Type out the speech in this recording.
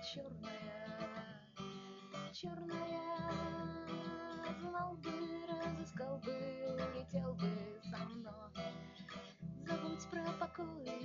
черная, черная. Знал бы, разыскал бы, улетел бы со мной. Забудь про покой,